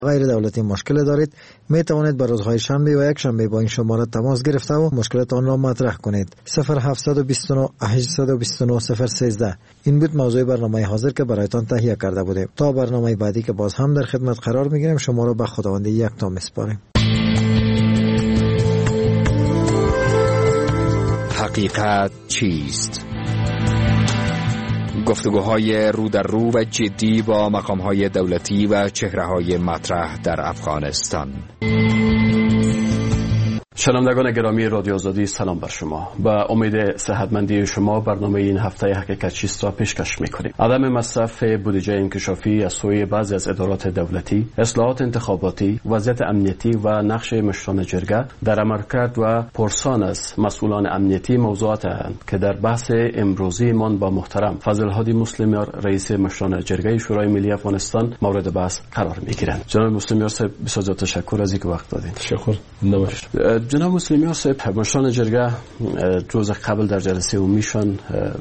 غیر دولتی مشکل دارید، می توانید به روزهای شنبه و یک شنبه با این شماره تماس گرفته و مشکلتان را مطرح کنید. 0729 829 013. این بود موضوع برنامه حاضر که برایتان تهیه کرده بودیم. تا برنامه بعدی که باز هم در خدمت قرار میگیریم، شما را به خداوند یکتا میسپاریم. حقیقت چیست؟ گفتگوهای رو در رو و جدی با مقامهای دولتی و چهره‌های مطرح در افغانستان. شنوندگان گرامی رادیو آزادی، سلام بر شما. با امید صحتمندی شما برنامه این هفته حقیقت چیست را پیشکش می‌کنیم. عدم مصرف بودجه انکشافی از سوی بعضی از ادارات دولتی، اصلاحات انتخاباتی، وضعیت امنیتی و نقش مشران جرگه در عملکرد و پرسان از مسئولان امنیتی موضوعات هستند که در بحث امروزی من با محترم فضل هادی مسلمیار، رئیس مشران جرگه شورای ملی افغانستان مورد بحث قرار می‌گیرند. جناب مسلمیار صاحب، بسیار تشکر از اینکه وقت دادید. تشکر. نباشید. جناب مسلمیار صاحب، مشران جرگه روز قبل در جلسه عمومیشان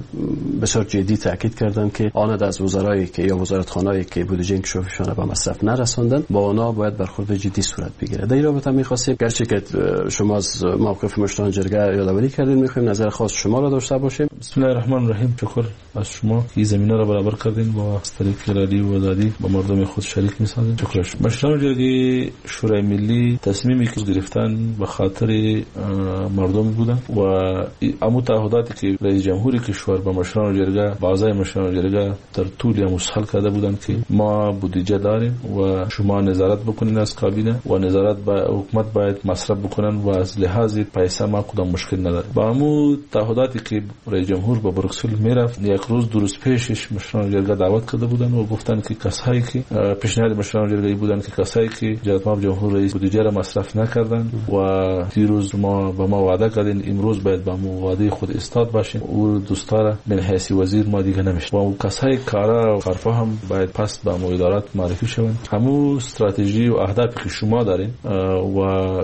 بسیار جدی تاکید کردند که آنها از وزرایی که یا وزارتخانه‌ای که بودجه انکشافیشان به مصرف نرساندند با آنها باید برخورد جدی صورت بگیره. در این رابطه می‌خواستیم گرچه که شما از موقف مشران جرگه یادآوری کردین، می‌خوایم نظر خاص شما را داشته باشیم. بسم الله الرحمن الرحیم. شکر از شما که زمینه را برابر کردین با از طریق رادیو و آزادی با مردم خود شریک می‌سازید. شکر. مشران جرگه شورای ملی تصمیمی که گرفتن به خاطر مردم بودن و امو تعهداتی که رئیس جمهوری کشور با مشران جرگه با اعضای مشران جرگه در طول مسخل کرده بودن که ما بودجه داریم و شما نظارت بکنین از کابینه و نظارت با حکومت باید مصرف بکنن و از لحاظ پیسه ما کدام مشکل نداره. با امو تعهداتی که رئیس جمهور با بروکسل میرفت، یک روز درست پیشش مشران جرگه دعوت کرده بودن و گفتن که کسایی که پیشنهاد مشران جرگه بودن که کسایی که جناب جمهور رئیس بودجه را مصرف نکردن و دیروز ما با ما وعده کردین امروز باید با مو وعده خود استاد باشین و دوستاره من حیث وزیر ما دیگه نمیشه و کسای کارا و کارفهم باید پس با مو ادارات معرفی شون. همون استراتژی و اهدافی که شما دارین و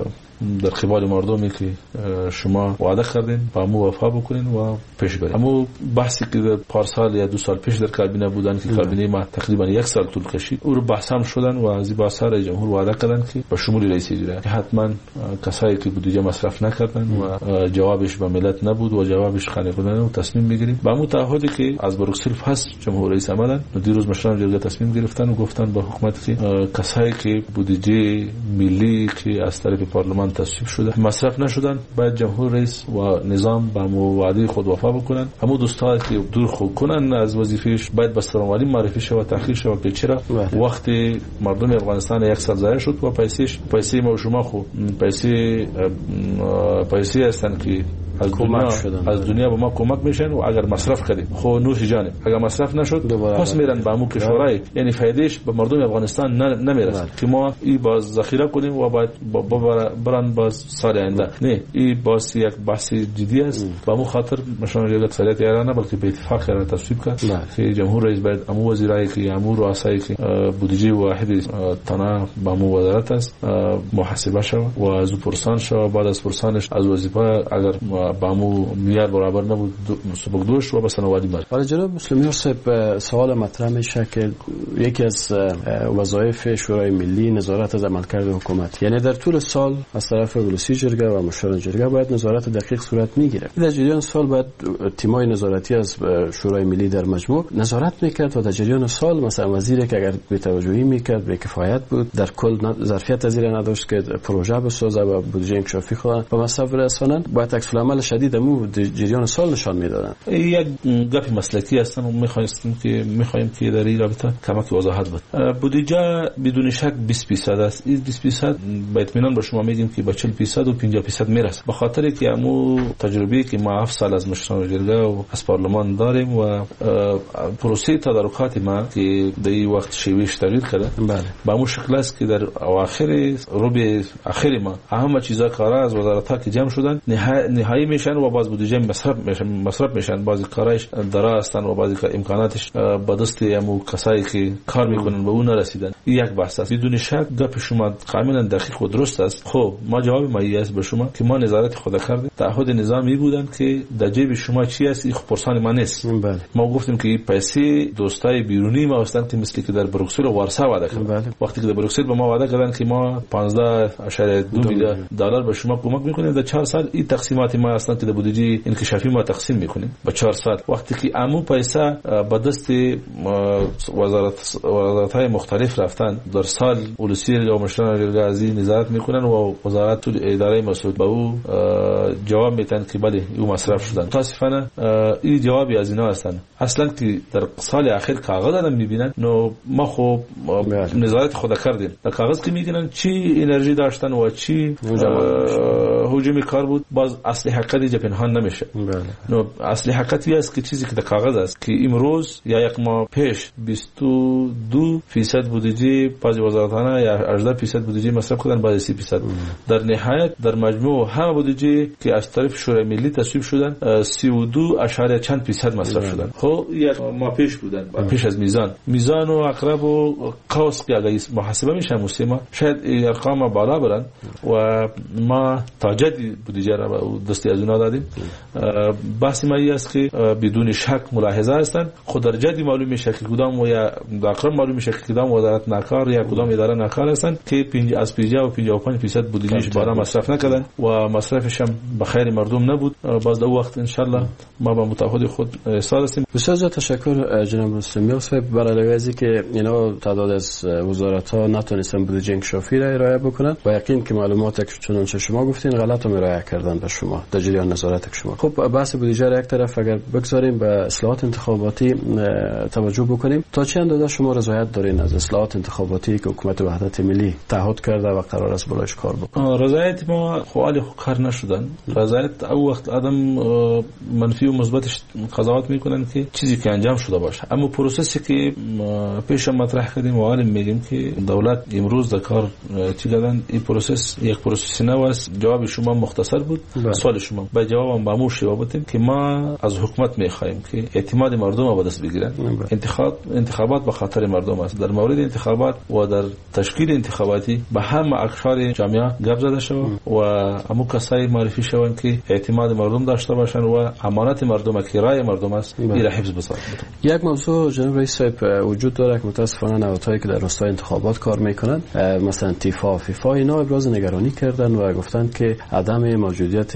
در قبال مردمی که شما وعده کردین با مو وفا بکنین و پیش برین. اما بحثی که پارسال یا 2 سال پیش در کابینه بودن که کابینه ما تقریبا 1 سال طول کشید، او رو بحث هم شدن و از با سر جمهور وعده کردن که با شمول رئیس جمهور که حتما کسایی که بودجه مصرف نکردن و جوابش به ملت نبود و جوابش خانه کردن و تصمیم میگیریم. با مو تعهدی که از بروکسل پس جمهور رئیس عملا دیروز مشران جرگه تصمیم گرفتن و گفتن با حکومت که کسایی که بودجه ملی که از طرف پارلمان تصویب شده مصرف نشدن باید جمهور رئیس و نظام با وعده خود وفا بکنن. همون دوستان که دور خود کنن از وظیفهش باید به سرانواری معرفی شود و تحقیق شود که چرا وقتی مردم افغانستان 1 سال ضایع شد و پیسه ما و شما خو پیسه هستن که از دنیا به ما کمک میشن و اگر مصرف کردیم خو نوش جانه، اگر مصرف نشد پس میرن به امو کشورای، یعنی فایدهش به مردم افغانستان نمیرسه که ما این باز ذخیره کنیم و باید برن باز سال آینده. نه، این باز یک بحث جدی است. به امو خاطر مشان ریاست فعالیت ایران بلکه به اتفاق را تصویب کرد که جمهور رئیس باید امو وزیرایی که امو رؤسایی که بودجه واحد تنها به امو وزارت است محاسبه شود و از پرسان شود. بعد از پرسانش از وظیفه اگر با مو میار برابر نبود سبک دوش و بس نوادی بر. ولی جناب مسلمیار صاحب، سوال مطرح میشه که یکی از وظایف شورای ملی نظارت از عملکرد حکومت، یعنی در طول سال از طرف ولسی جرگه و مشران جرگه باید نظارت دقیق صورت میگیره. در جریان سال باید تیمای نظارتی از شورای ملی در مجموع نظارت میکرد و در جریان سال مثلا وزیری که اگر بی‌توجهی میکرد به کفایت بود در کل ظرفیت از این نداشت که پروژه بسازه و بودجه انکشافی خود به مصرف برسانند، باید عکس العمل شدید مو جریان سال نشان میدادن. یک گپ مسلکی هستن و میخوایم که در این رابطه کمک وضاحت بده. بودجه بدون شک 20% است. این 20% با اطمینان به شما میگیم که با 40% و 50% میرسه، به خاطر که همو تجربه که ما 7 سال از مشران جرگه و از پارلمان داریم و پروسه تدارکات ما که در این وقت شیوهش تغییر کرده. بله، با همون شکل است که در اواخر ربع اخیر ما اهم چیزا کارا از وزارت‌ها که جمع شدن نهایی طراحی میشن و باز بودجه مصرف میشن. بعضی کارایش دارا هستن و بعضی امکاناتش به دست همو کسایی که کار میکنن به اون نرسیدن. یک بحث است. بدون شک گپ شما کاملا دقیق و درست است. خب ما جواب مایی است به شما که ما نظارت خود کردیم. تعهد نظامی بودن که در جیب شما چی است، این پرسان ما نیست. بله. ما گفتیم که پیسه دوستای بیرونی ما هستند که مثل که در بروکسل و وارسا وعده کردن. وقتی که در بروکسل به ما وعده کردن که ما 15.2 میلیارد دلار به شما کمک میکنیم در 4 سال، این تقسیمات ما هستند که در بودجه انکشافی ما تقسیم میکنیم به 4 سال. وقتی که عمو پیسه به دست وزارت‌های مختلف رفتن، در سال ولسی و مشران ریاضی نظارت میکنن و وزارت اداره مسئول به او جواب میدن که بله او مصرف شدن. متاسفانه این جوابی از اینا هستن. اصلا که در سال اخیر کاغذ دادن میبینن، نو ما خب نظارت خود کردیم. در کاغذ که میگن چی انرژی داشتن و چی هجومی کار بود، باز اصلی حقیقتی پنهان نمیشه. نو اصلی حقیقتی است که چیزی که در کاغذ است که امروز یا یک ماه پیش 22% بودجه بعضی وزارت‌ها یا 18% بودجه مصرف کردن، بعضی 30%. در نهایت در مجموع همه بودجه که از طرف شورای ملی تصویب شدن 32.% مصرف شدن. خب یک ماه پیش بودن، پیش از میزان و اقرب و قوس که اگه محاسبه میشه مسلمان شاید ارقام بالا برن و ما تاجد بودجه را به دستی از اونا دادیم. بحث ما این است که بدون شک ملاحظه هستند. خود در جدی معلوم میشه که کدام و یا اقرب معلوم میشه که کدام وزارت ناکار یا کدام اداره ناکار هستند که از 55% بودجهش بالا مصرف نکردن و مصرفش هم به خیر مردم نبود. باز در وقت ان شاء الله ما با متعهد خود احساس هستیم. بسیار تشکر جناب رستمی صاحب. برای لحاظی که اینا تعداد از وزارت‌ها نتونستن بودجه انکشافی را ارائه بکنن و یقین که معلوماتی که چنانچه شما گفتین غلط هم ارائه کردن به شما در جریان نظارت شما. خب بحث بودجه را یک طرف اگر بگذاریم به اصلاحات انتخاباتی توجه بکنیم، تا چه اندازه شما رضایت دارین از اصلاحات انتخاباتی که حکومت وحدت ملی تعهد کرده و قرار است برایش کار بکنه؟ رضایت ما خوالی کار نشدن. رضایت او وقت آدم منفی و مثبتش قضاوت میکنن که چیزی که انجام شده باشه، اما پروسسی که پیش مطرح کردیم و عالم میگیم که دولت امروز در کار چی کردن، این پروسس یک پروسس نو است. جواب شما مختصر بود. سوال شما به جوابم با مو شواب بودیم که ما از حکومت میخوایم که اعتماد مردم رو به دست بگیرن. انتخابات به خاطر مردم است. در مورد انتخابات و در تشکیل انتخاباتی به همه اقشار جامعه گپ زده شود و همو کسایی معرفی شوند که اعتماد مردم داشته باشند و امانت مردم که رای مردم است این را حفظ بسازند. یک موضوع جناب رئیس صاحب وجود داره که متاسفانه نهادهایی که در راستای انتخابات کار میکنند، مثلا تیفا، فیفا، اینا ابراز نگرانی کردن و گفتند که عدم موجودیت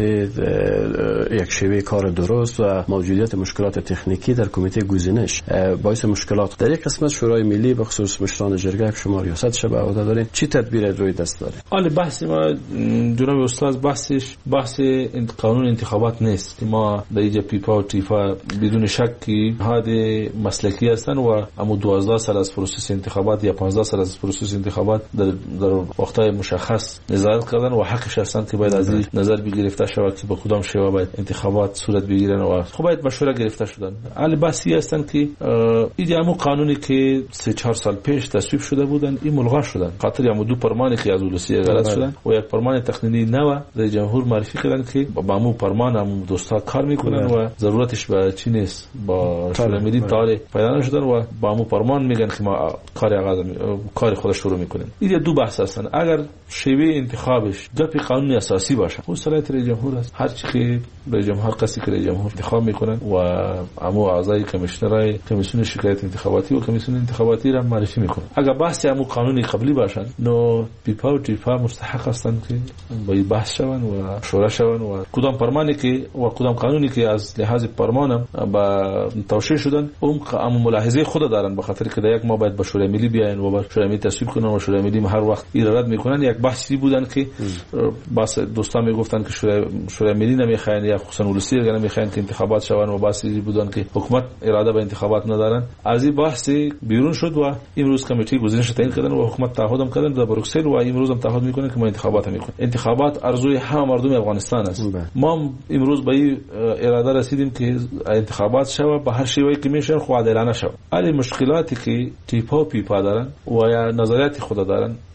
یک شیوه کار درست و موجودیت مشکلات تکنیکی در کمیته گزینش باعث مشکلات در یک قسمت شورای ملی به خصوص مشران جرگه که شما ریاستش به عهده دارین چی تدبیر روی دست داره؟ حالا بحث ما جناب استاد بحث قانون انتخابات نیست. ما در اینجا پیپا و تیفا بدون شک که هاد مسلکی هستن و اما 12 سال از پروسس انتخابات یا 15 سال از پروسس انتخابات در وقتای مشخص نظارت کردن و حقش هستن که باید از این نظر بگرفته شود که با کدام شیوه باید انتخابات صورت بگیرن و خب باید مشوره گرفته شدن. حالا بحثی هستن که این همون قانونی که 3-4 سال پیش تصویب شده بودن این ملغا شدن خاطر همون دو فرمانی که از ولسی غلط شدن و یک فرمان تقنینی نو رئیس جمهور معرفی کردن که با همون فرمان همون دوستا کار میکنن و ضرورتش به چی نیست با شورای ملی تعالی پیدا نشدن و با همون فرمان میگن که ما کار خودش شروع میکنیم. این دو بحث هستن. اگر شیوه انتخابش گپ قانونی اساسی باشه خود صلاحیت رئیس جمهور است. هر چی که رئیس جمهور قصدی که رئیس جمهور انتخاب میکنن و همون اعضای کمیشنرای کمیسیون شکایت انتخاباتی و کمیسیون انتخاباتی را معرفی میکنن. اگر بحث همون قانونی قبلی باشن نو پیپا و تیفا مستحق هستند که با این بحث شون و شورا شون و کدام فرمانی که و کدام قانونی که از لحاظ فرمان با توشیح شدن اون ملاحظه خود دارن به خاطر که در یک ما باید به شورای ملی بیاین و با شورای ملی تصویب کنن و شورای ملی هر وقت ایراد میکنن. یک بحثی بودن که باز دوستان میگفتن که شورای ملی نمیخواین یا خصوصا ولسی نمیخواین که انتخابات شون و بحثی بودن که حکومت اراده به انتخابات ندارن. از این بحث بیرون شد و امروز کمیته گزینش تعیین کردن و حکومت تعهد هم کردن در بروکسل و امروز هم تعهد میکنن که ما انتخابات میکنیم. انتخابات ارزوی همه مردم افغانستان است. ما امروز به این اراده رسیدیم که انتخابات شود به هر شیوهی که میشه خو عادلانه شود. علی مشکلاتی که تیپا و پیپا دارن و یا نظریات خود دارن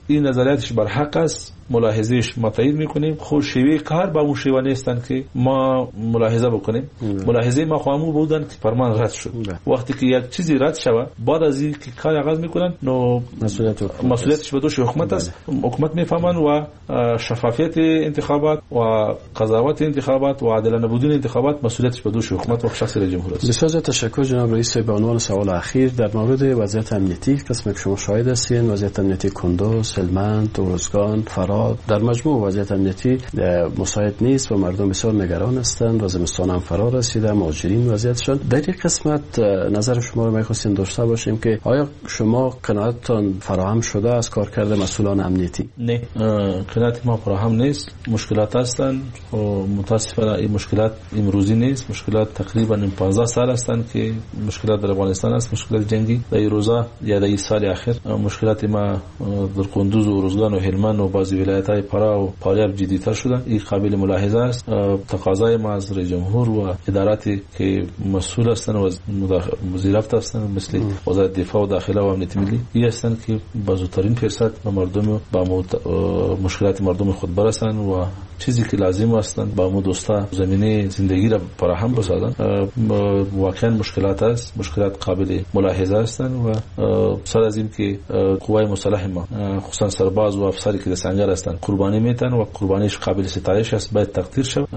این نظریاتش بر حق است، ملاحظهش ما تایید میکنیم، خود شیوه کار با اون شیوه نیستن که ما ملاحظه بکنیم. ملاحظه ما خواهمون بودن که فرمان رد شد. وقتی که یک چیزی رد شود بعد از این که کار آغاز میکنن نو مسئولیتش به دوش حکومت است. حکومت میفهمن و شفافیت انتخابات و قضاوت انتخابات و عادلانه بودن انتخابات مسئولیتش به دوش حکومت و شخص رئیس جمهور است. بسیار تشکر جناب رئیس. به عنوان سوال اخیر در مورد وضعیت امنیتی قسمی که شما شاهد هستین، وضعیت امنیتی کندوز، هلمند، اورزگان، فراد، در مجموع وضعیت امنیتی مساعد نیست و مردم بسیار نگران هستند و زمستان هم فرا رسیده، مهاجرین وضعیتشان. در این قسمت نظر شما رو می‌خواستیم داشته باشیم که آیا شما قناعتتان فراهم شده از کارکرد مسئولان امنیتی؟ نه، قناعت ما فراهم نیست. مشکلات هستند و متاسفانه این مشکلات امروزی نیست. مشکلات تقریبا 15 سال هستند که مشکلات در افغانستان است، مشکلات جنگی. در این روزا یا در این سال اخیر مشکلات ما در کندوز و اورزگان و هلمند و بعضی ولایت‌های فرا و فاریاب جدی‌تر شده. این قابل ملاحظه است. تقاضای ما از رئیس جمهور و اداراتی که مسئول هستند و وزارت هستند مثل وزارت دفاع و داخله و امنیت ملی این هستند که با زودترین فرصت به مردم با مشکلات مردم خود برسند و چیزی که لازم هستند با دوستا زمینه زندگی را فراهم بسازند. واقعا مشکلات است، مشکلات قابل ملاحظه هستند و سر از این که قوای مسلح ما خصوصا سرباز و افسری که در سنگر هستند قربانی میتن و قربانیش قابل ستایش است، باید تقدیر شود.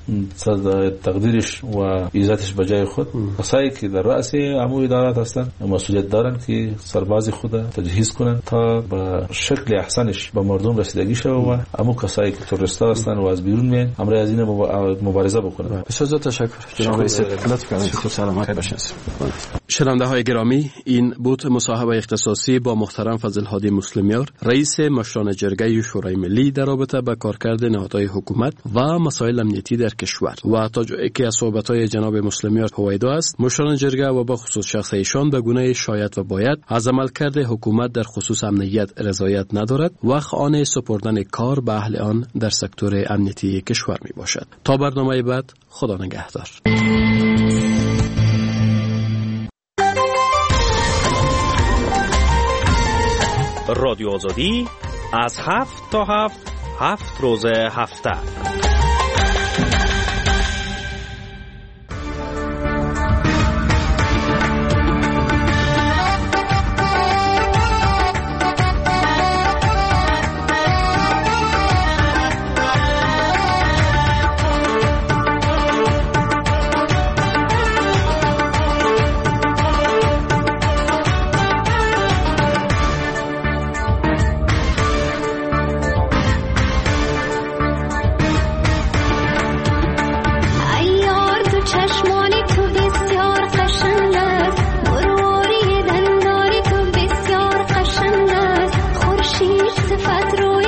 تقدیرش و عزتش به جای خود. کسایی که در رأس امور ادارات هستند مسئولیت دارند که سرباز خود تجهیز کنند تا به شکل احسنش به مردم رسیدگی شود و امو کسایی که تروریستا هستند و از بیرون میان امر از این مبارزه بکنند. بسیار تشکر جناب رئیس. لطف کنید. سلامت باشید. شنونده های گرامی، این بود مصاحبه اختصاصی با محترم فضل هادی مسلمیار، رئیس مشران جرگه شورای ملی در رابطه با کارکرد نهادهای حکومت و مسائل امنیتی در کشور و تا جایی که از صحبت‌های جناب مسلمیار هویدا است، مشران جرگه و با خصوص شخص ایشان به گونه شاید و باید از عملکرد حکومت در خصوص امنیت رضایت ندارد و خواهان سپردن کار به اهل آن در سکتور امنیتی کشور می باشد. تا برنامه بعد، خدا نگهدار. رادیو آزادی از 7 تا 7 روز هفته. صفت رو